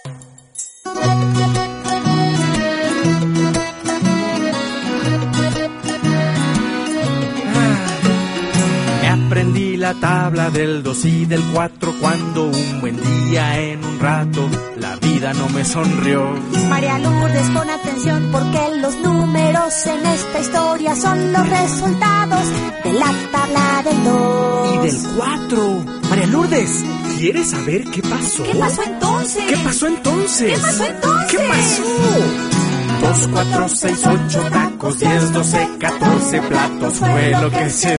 Aprendí la tabla del 2 y del 4 cuando un buen día en un rato la vida no me sonrió. María Lourdes, pon atención porque los números en esta historia son los resultados de la tabla del 2 y del 4. María Lourdes, ¿quieres saber qué pasó? ¿Qué pasó entonces? ¿Qué pasó entonces? ¿Qué pasó entonces? ¿Qué pasó? 2, 4, 6, 8 tacos, 10, 12, 14 platos fue lo que se